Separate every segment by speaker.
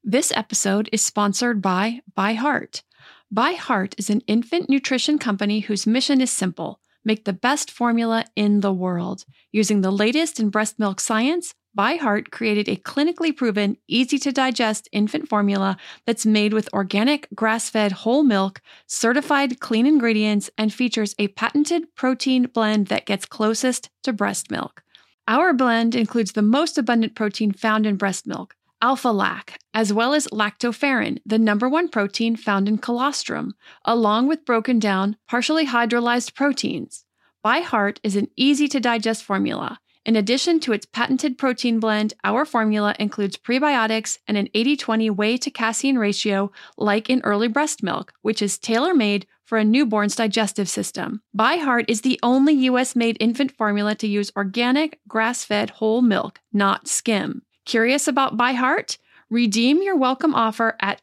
Speaker 1: This episode is sponsored by ByHeart. ByHeart is an infant nutrition company whose mission is simple: make the best formula in the world. Using the latest in breast milk science, ByHeart created a clinically proven, easy-to-digest infant formula that's made with organic, grass-fed whole milk, certified clean ingredients, and features a patented protein blend that gets closest to breast milk. Our blend includes the most abundant protein found in breast milk, alpha-lac, as well as lactoferrin, the number one protein found in colostrum, along with broken down, partially hydrolyzed proteins. ByHeart is an easy-to-digest formula. In addition to its patented protein blend, our formula includes prebiotics and an 80-20 whey to casein ratio like in early breast milk, which is tailor-made for a newborn's digestive system. ByHeart is the only U.S.-made infant formula to use organic, grass-fed whole milk, not skim. Curious about ByHeart? Redeem your welcome offer at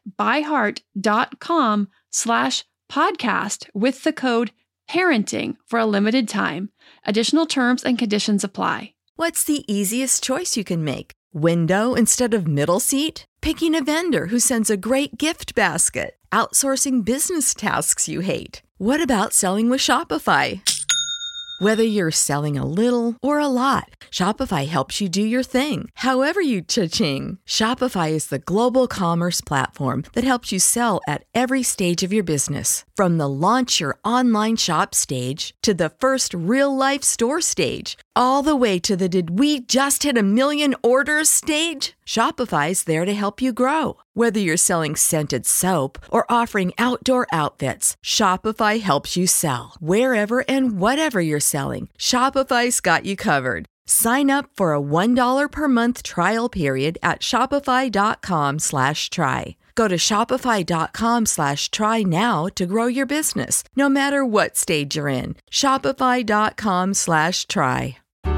Speaker 1: byheart.com/podcast with the code PARENTING for a limited time. Additional terms and conditions apply.
Speaker 2: What's the easiest choice you can make? Window instead of middle seat? Picking a vendor who sends a great gift basket? Outsourcing business tasks you hate? What about selling with Shopify? Whether you're selling a little or a lot, Shopify helps you do your thing, however you cha-ching. Shopify is the global commerce platform that helps you sell at every stage of your business. From the launch your online shop stage to the first real-life store stage, all the way to the did we just hit 1 million orders stage. Shopify's there to help you grow. Whether you're selling scented soap or offering outdoor outfits, Shopify helps you sell. Wherever and whatever you're selling, Shopify's got you covered. Sign up for a $1 per month trial period at shopify.com/try. Go to shopify.com/try now to grow your business, no matter what stage you're in. Shopify.com/try.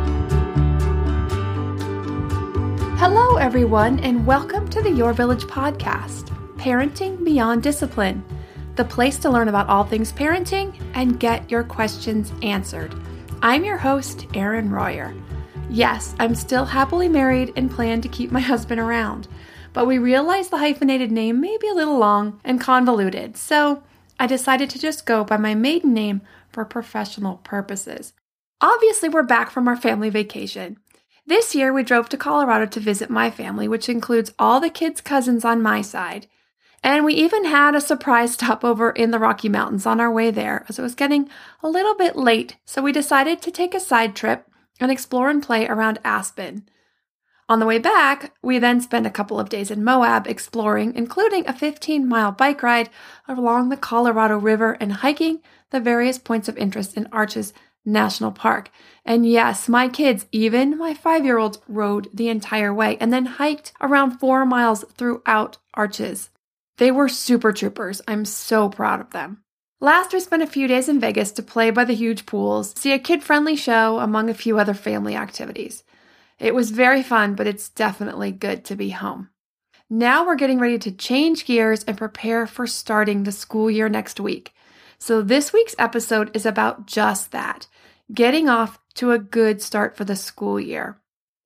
Speaker 1: Hello, everyone, and welcome to the Your Village podcast, Parenting Beyond Discipline, the place to learn about all things parenting and get your questions answered. I'm your host, Erin Royer. Yes, I'm still happily married and plan to keep my husband around, but we realized the hyphenated name may be a little long and convoluted, so I decided to just go by my maiden name for professional purposes. Obviously, we're back from our family vacation. This year, we drove to Colorado to visit my family, which includes all the kids' cousins on my side. And we even had a surprise stopover in the Rocky Mountains on our way there, as it was getting a little bit late, so we decided to take a side trip and explore and play around Aspen. On the way back, we then spent a couple of days in Moab exploring, including a 15-mile bike ride along the Colorado River and hiking the various points of interest in Arches National Park. And yes, my kids, even my 5-year-olds, rode the entire way and then hiked around 4 miles throughout Arches. They were super troopers. I'm so proud of them. Last, we spent a few days in Vegas to play by the huge pools, see a kid-friendly show, among a few other family activities. It was very fun, but it's definitely good to be home. Now we're getting ready to change gears and prepare for starting the school year next week. So this week's episode is about just that, getting off to a good start for the school year.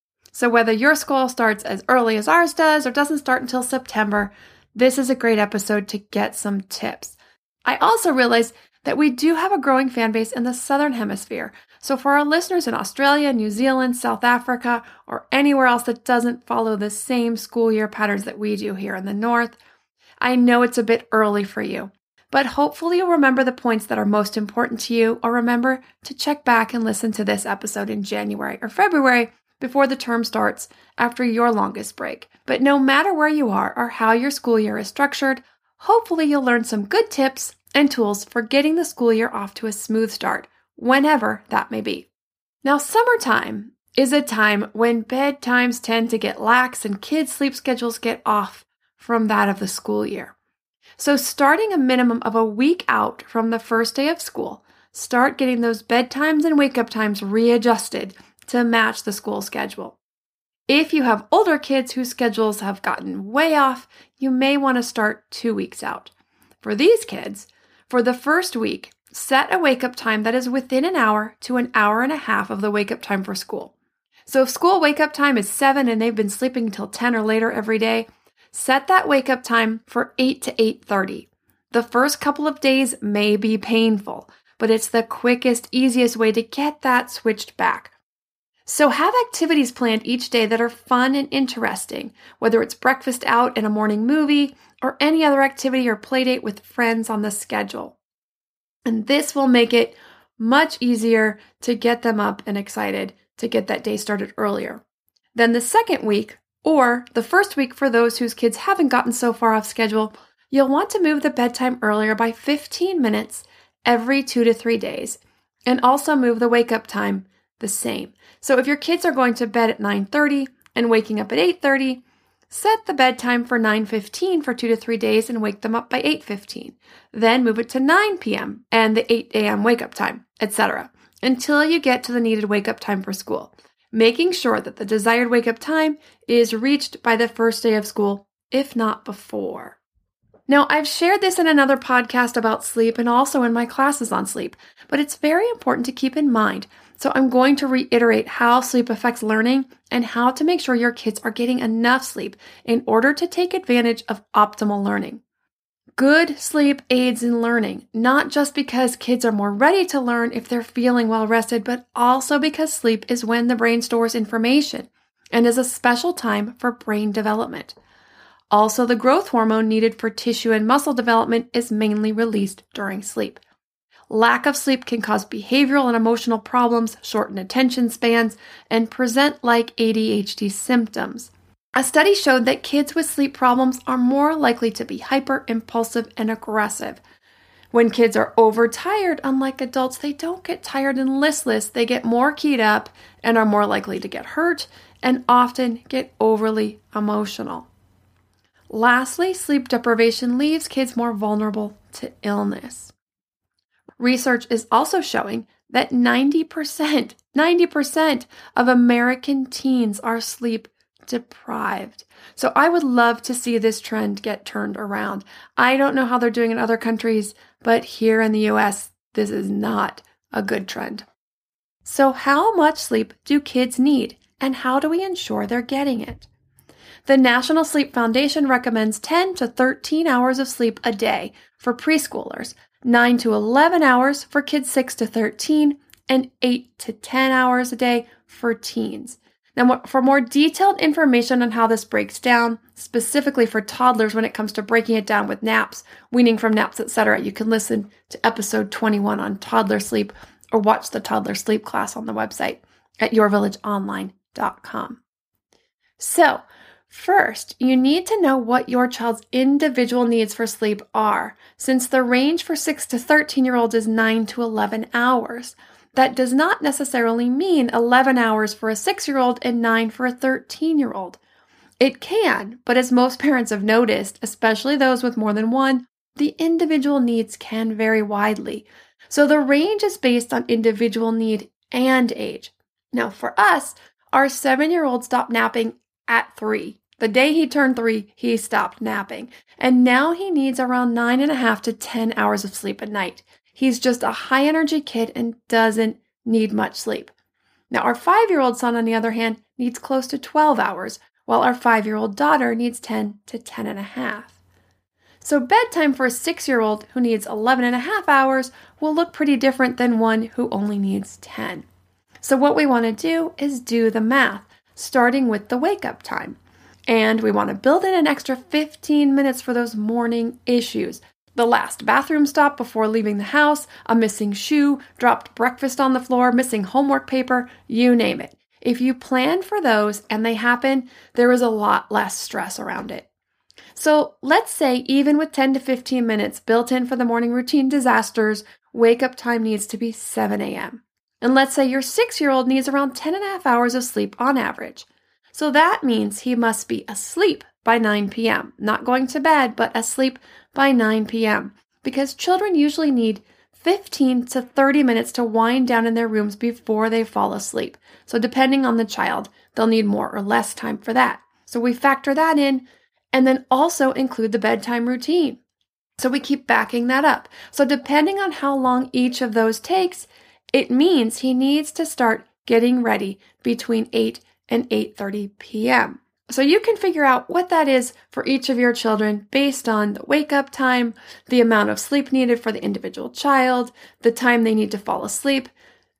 Speaker 1: So whether your school starts as early as ours does or doesn't start until September, this is a great episode to get some tips. I also realized that we do have a growing fan base in the Southern Hemisphere. So for our listeners in Australia, New Zealand, South Africa, or anywhere else that doesn't follow the same school year patterns that we do here in the North, I know it's a bit early for you. But hopefully you'll remember the points that are most important to you, or remember to check back and listen to this episode in January or February before the term starts after your longest break. But no matter where you are or how your school year is structured, hopefully you'll learn some good tips and tools for getting the school year off to a smooth start, whenever that may be. Now, summertime is a time when bedtimes tend to get lax and kids' sleep schedules get off from that of the school year. So starting a minimum of a week out from the first day of school, start getting those bedtimes and wake-up times readjusted to match the school schedule. If you have older kids whose schedules have gotten way off, you may want to start 2 weeks out. For these kids, for the first week, set a wake-up time that is within an hour to an hour and a half of the wake-up time for school. So if school wake-up time is 7 and they've been sleeping until 10 or later every day, set that wake up time for 8 to 8:30. The first couple of days may be painful, but it's the quickest, easiest way to get that switched back. So have activities planned each day that are fun and interesting, whether it's breakfast out and a morning movie or any other activity or play date with friends on the schedule. And this will make it much easier to get them up and excited to get that day started earlier. Then the second week, or the first week for those whose kids haven't gotten so far off schedule, you'll want to move the bedtime earlier by 15 minutes every 2 to 3 days, and also move the wake-up time the same. So if your kids are going to bed at 9:30 and waking up at 8:30, set the bedtime for 9:15 for 2 to 3 days and wake them up by 8:15. Then move it to 9 p.m. and the 8 a.m. wake-up time, etc., until you get to the needed wake-up time for school, making sure that the desired wake-up time is reached by the first day of school, if not before. Now, I've shared this in another podcast about sleep and also in my classes on sleep, but it's very important to keep in mind. So I'm going to reiterate how sleep affects learning and how to make sure your kids are getting enough sleep in order to take advantage of optimal learning. Good sleep aids in learning, not just because kids are more ready to learn if they're feeling well rested, but also because sleep is when the brain stores information and is a special time for brain development. Also, the growth hormone needed for tissue and muscle development is mainly released during sleep. Lack of sleep can cause behavioral and emotional problems, shorten attention spans, and present like ADHD symptoms. A study showed that kids with sleep problems are more likely to be hyper, impulsive, and aggressive. When kids are overtired, unlike adults, they don't get tired and listless. They get more keyed up and are more likely to get hurt and often get overly emotional. Lastly, sleep deprivation leaves kids more vulnerable to illness. Research is also showing that 90% of American teens are sleep deprived. So I would love to see this trend get turned around. I don't know how they're doing in other countries, but here in the US, this is not a good trend. So how much sleep do kids need, and how do we ensure they're getting it? The National Sleep Foundation recommends 10 to 13 hours of sleep a day for preschoolers, 9 to 11 hours for kids 6 to 13, and 8 to 10 hours a day for teens. Now, for more detailed information on how this breaks down, specifically for toddlers when it comes to breaking it down with naps, weaning from naps, etc., you can listen to episode 21 on toddler sleep or watch the toddler sleep class on the website at yourvillageonline.com. So, first, you need to know what your child's individual needs for sleep are, since the range for 6 to 13-year-olds is 9 to 11 hours. That does not necessarily mean 11 hours for a 6-year-old and 9 for a 13-year-old. It can, but as most parents have noticed, especially those with more than one, the individual needs can vary widely. So the range is based on individual need and age. Now for us, our 7-year-old stopped napping at 3. The day he turned 3, he stopped napping. And now he needs around 9.5 to 10 hours of sleep a night. He's just a high-energy kid and doesn't need much sleep. Now, our 5-year-old son, on the other hand, needs close to 12 hours, while our 5-year-old daughter needs 10 to 10.5. So bedtime for a 6-year-old who needs 11.5 hours will look pretty different than one who only needs 10. So what we want to do is do the math, starting with the wake-up time. And we want to build in an extra 15 minutes for those morning issues. The last bathroom stop before leaving the house, a missing shoe, dropped breakfast on the floor, missing homework paper, you name it. If you plan for those and they happen, there is a lot less stress around it. So let's say even with 10 to 15 minutes built in for the morning routine disasters, wake-up time needs to be 7 a.m. And let's say your 6-year-old needs around 10.5 hours of sleep on average. So that means he must be asleep by 9 p.m. Not going to bed, but asleep by 9 p.m. Because children usually need 15 to 30 minutes to wind down in their rooms before they fall asleep. So depending on the child, they'll need more or less time for that. So we factor that in and then also include the bedtime routine. So we keep backing that up. So depending on how long each of those takes, it means he needs to start getting ready between 8 and 8:30 p.m. So you can figure out what that is for each of your children based on the wake-up time, the amount of sleep needed for the individual child, the time they need to fall asleep.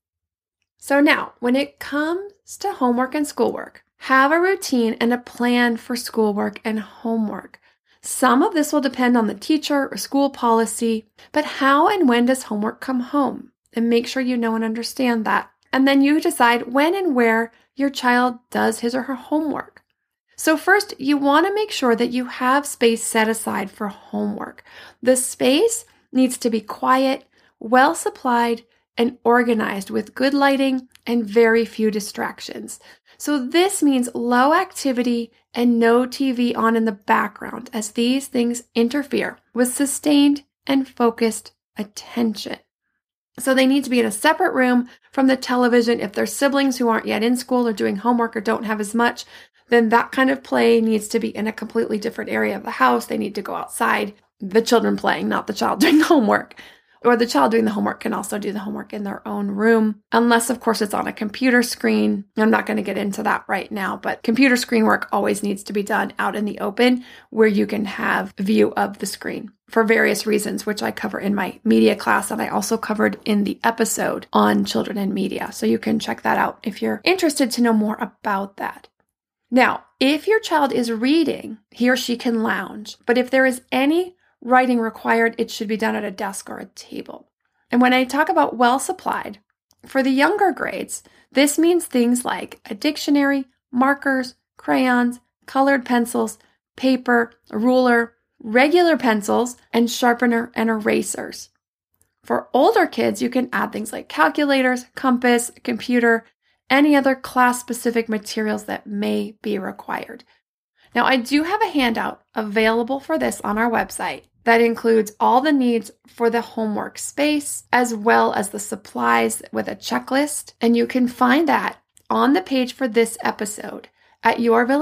Speaker 1: So now, when it comes to homework and schoolwork, have a routine and a plan for schoolwork and homework. Some of this will depend on the teacher or school policy, but how and when does homework come home? And make sure you know and understand that. And then you decide when and where your child does his or her homework. So first, you want to make sure that you have space set aside for homework. The space needs to be quiet, well supplied, and organized with good lighting and very few distractions. So this means low activity and no TV on in the background, as these things interfere with sustained and focused attention. So they need to be in a separate room from the television. If there's siblings who aren't yet in school or doing homework or don't have as much, then that kind of play needs to be in a completely different area of the house. They need to go outside, the children playing, not the child doing homework. Or the child doing the homework can also do the homework in their own room, unless, of course, it's on a computer screen. I'm not going to get into that right now, but computer screen work always needs to be done out in the open where you can have view of the screen for various reasons, which I cover in my media class, and I also covered in the episode on children and media. So you can check that out if you're interested to know more about that. Now, if your child is reading, he or she can lounge, but if there is any writing required, it should be done at a desk or a table. And when I talk about well supplied, for the younger grades, this means things like a dictionary, markers, crayons, colored pencils, paper, a ruler, regular pencils, and sharpener and erasers. For older kids, you can add things like calculators, compass, computer, any other class-specific materials that may be required. Now, I do have a handout available for this on our website that includes all the needs for the homework space, as well as the supplies with a checklist. And you can find that on the page for this episode at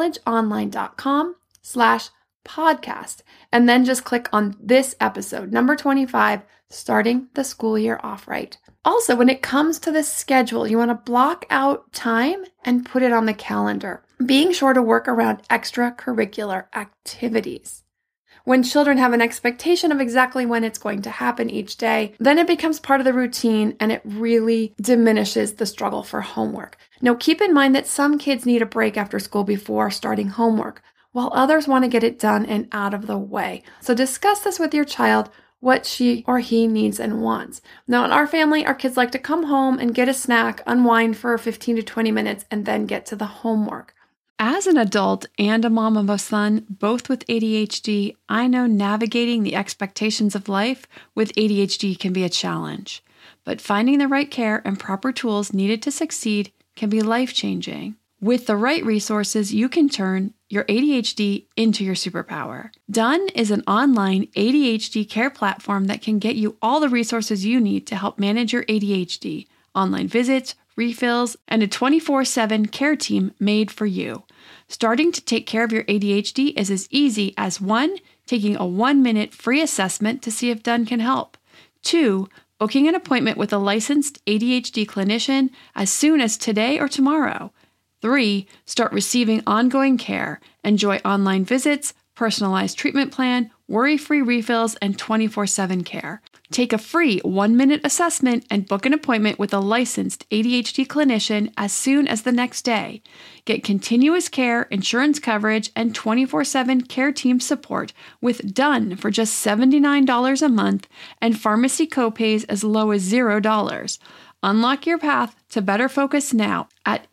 Speaker 1: yourvillageonline.com/podcast. And then just click on this episode, number 25, starting the school year off right. Also, when it comes to the schedule, you want to block out time and put it on the calendar, being sure to work around extracurricular activities. When children have an expectation of exactly when it's going to happen each day, then it becomes part of the routine and it really diminishes the struggle for homework. Now, keep in mind that some kids need a break after school before starting homework, while others want to get it done and out of the way. So discuss this with your child, what she or he needs and wants. Now, in our family, our kids like to come home and get a snack, unwind for 15 to 20 minutes, and then get to the homework. As an adult and a mom of a son, both with ADHD, I know navigating the expectations of life with ADHD can be a challenge. But finding the right care and proper tools needed to succeed can be life-changing. With the right resources, you can turn your ADHD into your superpower. Done is an online ADHD care platform that can get you all the resources you need to help manage your ADHD, online visits, refills, and a 24/7 care team made for you. Starting to take care of your ADHD is as easy as 1, taking a 1-minute free assessment to see if Done can help. 2, booking an appointment with a licensed ADHD clinician as soon as today or tomorrow. 3, start receiving ongoing care. Enjoy online visits, personalized treatment plan, worry-free refills, and 24/7 care. Take a free 1-minute assessment and book an appointment with a licensed ADHD clinician as soon as the next day. Get continuous care, insurance coverage, and 24/7 care team support with Done for just $79 a month and pharmacy copays as low as $0. Unlock your path to better focus now at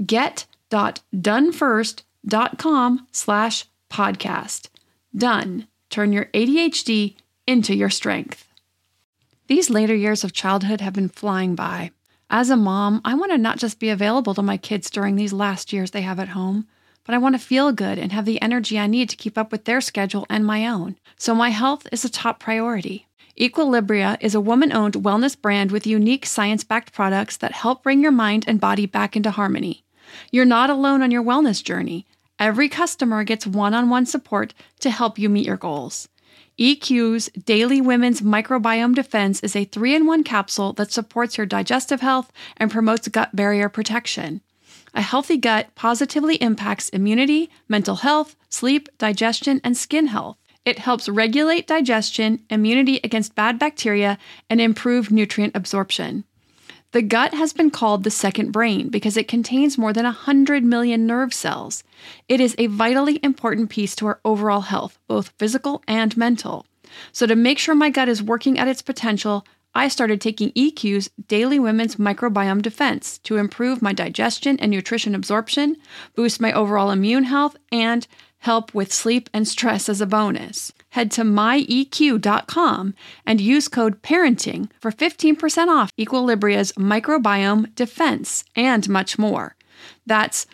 Speaker 1: get.donefirst.com/podcast. Done. Turn your ADHD into your strength. These later years of childhood have been flying by. As a mom, I want to not just be available to my kids during these last years they have at home, but I want to feel good and have the energy I need to keep up with their schedule and my own. So my health is a top priority. Equilibria is a woman-owned wellness brand with unique science-backed products that help bring your mind and body back into harmony. You're not alone on your wellness journey. Every customer gets one-on-one support to help you meet your goals. EQ's Daily Women's Microbiome Defense is a 3-in-1 capsule that supports your digestive health and promotes gut barrier protection. A healthy gut positively impacts immunity, mental health, sleep, digestion, and skin health. It helps regulate digestion, immunity against bad bacteria, and improve nutrient absorption. The gut has been called the second brain because it contains more than 100 million nerve cells. It is a vitally important piece to our overall health, both physical and mental. So to make sure my gut is working at its potential, I started taking EQ's Daily Women's Microbiome Defense to improve my digestion and nutrition absorption, boost my overall immune health, and help with sleep and stress as a bonus. Head to myeq.com and use code PARENTING for 15% off Equilibria's Microbiome Defense and much more. That's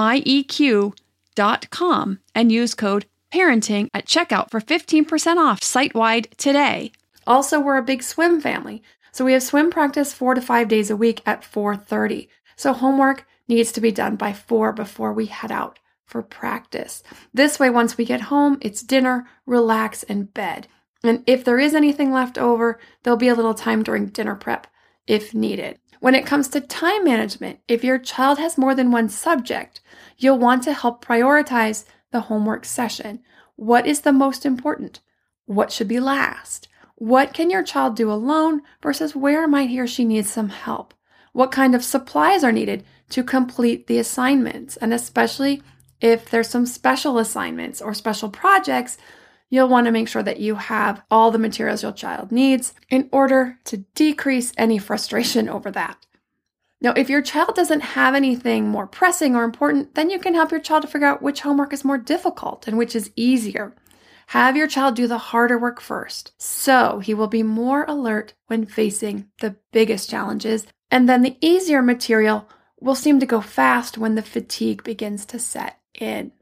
Speaker 1: myeq.com and use code PARENTING at checkout for 15% off site-wide today. Also, we're a big swim family, so we have swim practice 4 to 5 days a week at 4:30. So homework needs to be done by 4 before we head out for practice. This way, once we get home, it's dinner, relax, and bed. And if there is anything left over, there'll be a little time during dinner prep if needed. When it comes to time management, if your child has more than one subject, you'll want to help prioritize the homework session. What is the most important? What should be last? What can your child do alone versus where might he or she need some help? What kind of supplies are needed to complete the assignments? And especially if there's some special assignments or special projects, you'll want to make sure that you have all the materials your child needs in order to decrease any frustration over that. Now, if your child doesn't have anything more pressing or important, then you can help your child to figure out which homework is more difficult and which is easier. Have your child do the harder work first, so he will be more alert when facing the biggest challenges, and then the easier material will seem to go fast when the fatigue begins to set in.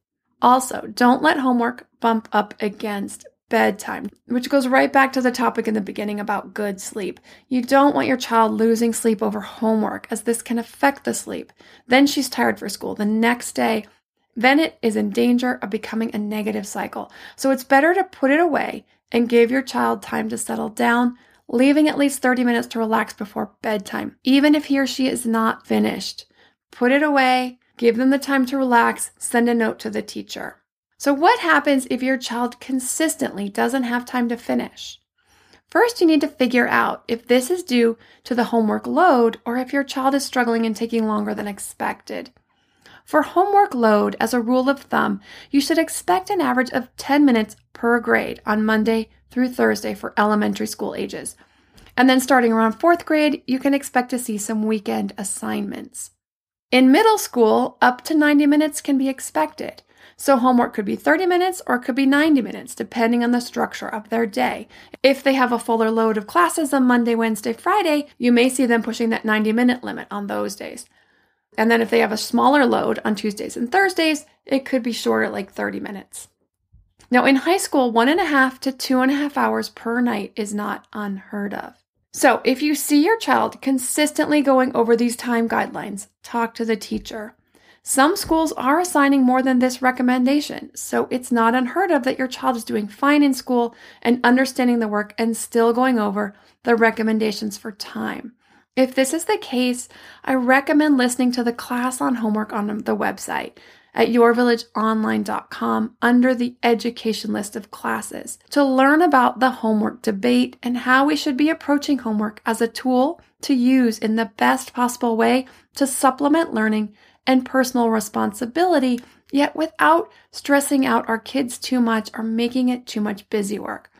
Speaker 1: Also, don't let homework bump up against bedtime, which goes right back to the topic in the beginning about good sleep. You don't want your child losing sleep over homework, as this can affect the sleep. Then she's tired for school the next day. Then it is in danger of becoming a negative cycle. So it's better to put it away and give your child time to settle down, leaving at least 30 minutes to relax before bedtime, even if he or she is not finished. Put it away, give them the time to relax, send a note to the teacher. So what happens if your child consistently doesn't have time to finish? First, you need to figure out if this is due to the homework load or if your child is struggling and taking longer than expected. For homework load, as a rule of thumb, you should expect an average of 10 minutes per grade on Monday through Thursday for elementary school ages. And then starting around 4th grade, you can expect to see some weekend assignments. In middle school, up to 90 minutes can be expected. So homework could be 30 minutes or it could be 90 minutes, depending on the structure of their day. If they have a fuller load of classes on Monday, Wednesday, Friday, you may see them pushing that 90-minute limit on those days. And then if they have a smaller load on Tuesdays and Thursdays, it could be shorter, like 30 minutes. Now in high school, 1.5 to 2.5 hours per night is not unheard of. So if you see your child consistently going over these time guidelines, talk to the teacher. Some schools are assigning more than this recommendation, so it's not unheard of that your child is doing fine in school and understanding the work and still going over the recommendations for time. If this is the case, I recommend listening to the class on homework on the website at yourvillageonline.com under the education list of classes to learn about the homework debate and how we should be approaching homework as a tool to use in the best possible way to supplement learning and personal responsibility, yet without stressing out our kids too much or making it too much busy work.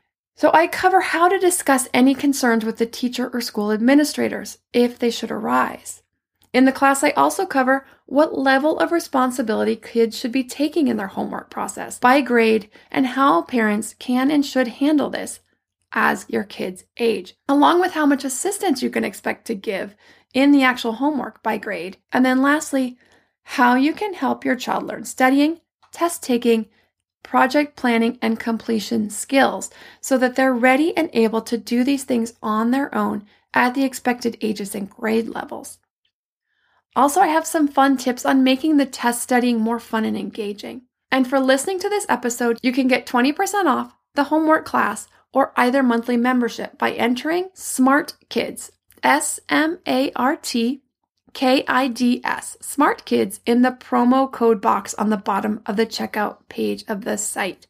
Speaker 1: So I cover how to discuss any concerns with the teacher or school administrators if they should arise. In the class, I also cover what level of responsibility kids should be taking in their homework process by grade and how parents can and should handle this as your kids age, along with how much assistance you can expect to give in the actual homework by grade. And then lastly, how you can help your child learn studying, test taking, project planning, and completion skills so that they're ready and able to do these things on their own at the expected ages and grade levels. Also, I have some fun tips on making the test studying more fun and engaging. And for listening to this episode, you can get 20% off the homework class or either monthly membership by entering SMART Kids, SMART KIDS, Smart Kids, in the promo code box on the bottom of the checkout page of the site,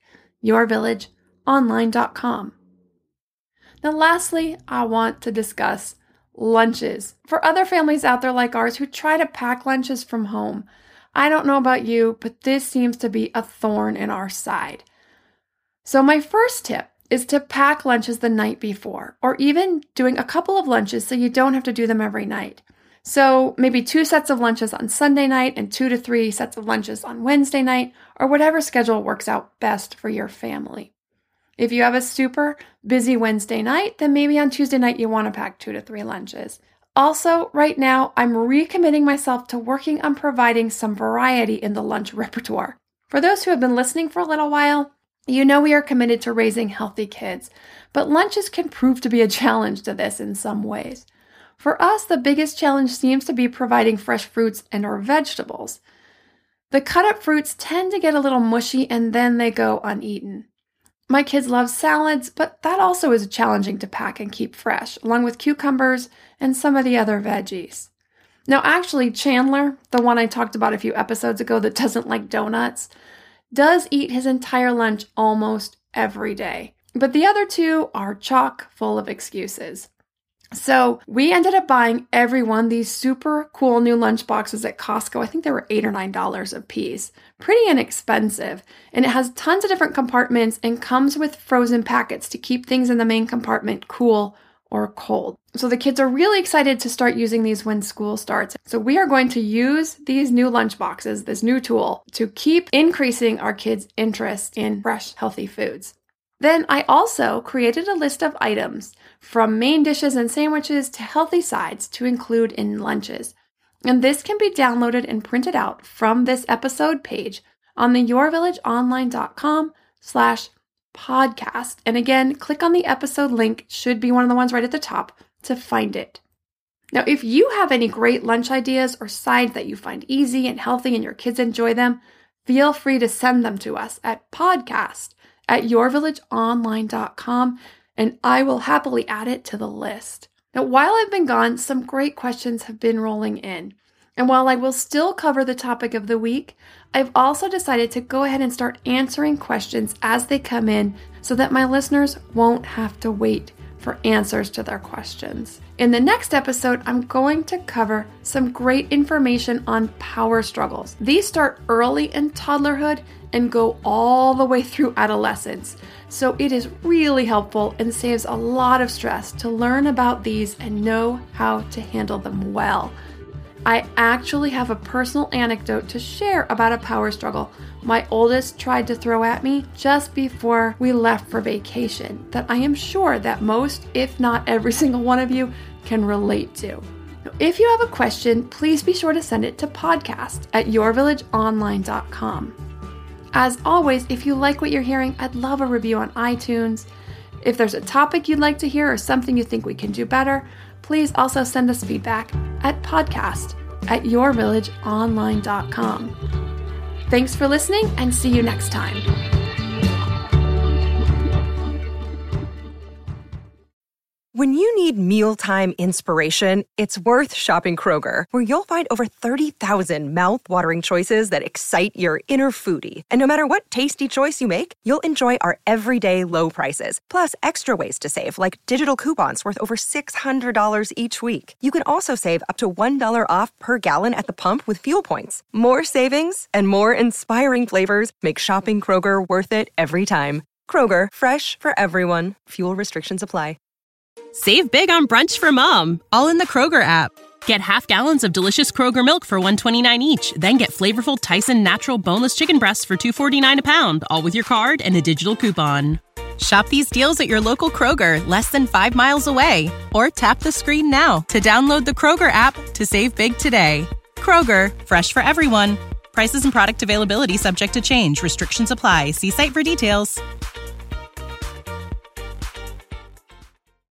Speaker 1: yourvillageonline.com. Now, lastly, I want to discuss lunches. For other families out there like ours who try to pack lunches from home, I don't know about you, but this seems to be a thorn in our side. So my first tip is to pack lunches the night before, or even doing a couple of lunches so you don't have to do them every night. So maybe 2 sets of lunches on Sunday night and 2 to 3 sets of lunches on Wednesday night, or whatever schedule works out best for your family. If you have a super busy Wednesday night, then maybe on Tuesday night you want to pack 2 to 3 lunches. Also, right now, I'm recommitting myself to working on providing some variety in the lunch repertoire. For those who have been listening for a little while, you know we are committed to raising healthy kids, but lunches can prove to be a challenge to this in some ways. For us, the biggest challenge seems to be providing fresh fruits and/or vegetables. The cut-up fruits tend to get a little mushy and then they go uneaten. My kids love salads, but that also is challenging to pack and keep fresh, along with cucumbers and some of the other veggies. Now, actually, Chandler, the one I talked about a few episodes ago that doesn't like donuts, does eat his entire lunch almost every day. But the other 2 are chock full of excuses. So we ended up buying everyone these super cool new lunch boxes at Costco. I think they were $8 or $9 a piece. Pretty inexpensive. And it has tons of different compartments and comes with frozen packets to keep things in the main compartment cool or cold. So the kids are really excited to start using these when school starts. So we are going to use these new lunch boxes, this new tool, to keep increasing our kids' interest in fresh, healthy foods. Then I also created a list of items from main dishes and sandwiches to healthy sides to include in lunches. And this can be downloaded and printed out from this episode page on the yourvillageonline.com/podcast. And again, click on the episode link, should be one of the ones right at the top, to find it. Now, if you have any great lunch ideas or sides that you find easy and healthy and your kids enjoy them, feel free to send them to us at podcast@yourvillageonline.com, and I will happily add it to the list. Now, while I've been gone, some great questions have been rolling in. And while I will still cover the topic of the week, I've also decided to go ahead and start answering questions as they come in so that my listeners won't have to wait for answers to their questions. In the next episode, I'm going to cover some great information on power struggles. These start early in toddlerhood and go all the way through adolescence. So it is really helpful and saves a lot of stress to learn about these and know how to handle them well. I actually have a personal anecdote to share about a power struggle my oldest tried to throw at me just before we left for vacation that I am sure that most, if not every single one of you, can relate to. If you have a question, please be sure to send it to podcast@yourvillageonline.com. As always, if you like what you're hearing, I'd love a review on iTunes. If there's a topic you'd like to hear or something you think we can do better, please also send us feedback at podcast@yourvillageonline.com. Thanks for listening and see you next time.
Speaker 3: When you need mealtime inspiration, it's worth shopping Kroger, where you'll find over 30,000 mouth-watering choices that excite your inner foodie. And no matter what tasty choice you make, you'll enjoy our everyday low prices, plus extra ways to save, like digital coupons worth over $600 each week. You can also save up to $1 off per gallon at the pump with fuel points. More savings and more inspiring flavors make shopping Kroger worth it every time. Kroger, fresh for everyone. Fuel restrictions apply.
Speaker 4: Save big on brunch for mom, all in the Kroger app. Get half gallons of delicious Kroger milk for $1.29 each. Then get flavorful Tyson natural boneless chicken breasts for $2.49 a pound, all with your card and a digital coupon. Shop these deals at your local Kroger, less than 5 miles away. Or tap the screen now to download the Kroger app to save big today. Kroger, fresh for everyone. Prices and product availability subject to change. Restrictions apply. See site for details.